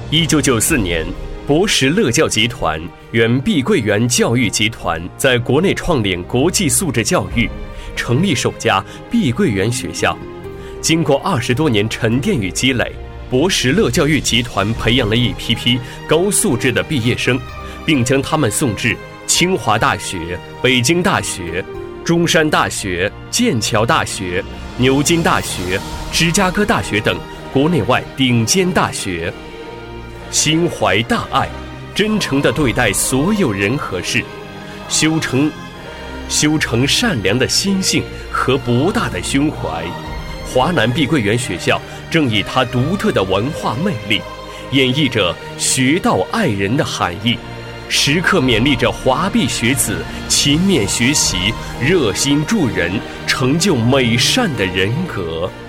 1994年，博识乐教集团原碧桂园教育集团在国内创领国际素质教育，成立首家碧桂园学校。经过20多年沉淀与积累，博识乐教育集团培养了一批批高素质的毕业生，并将他们送至清华大学、北京大学、中山大学、剑桥大学、牛津大学、芝加哥大学等国内外顶尖大学。心怀大爱，真诚地对待所有人和事，修成善良的心性和博大的胸怀。华南碧桂园学校正以它独特的文化魅力，演绎着学道爱人的含义，时刻勉励着华碧学子勤勉学习，热心助人，成就美善的人格。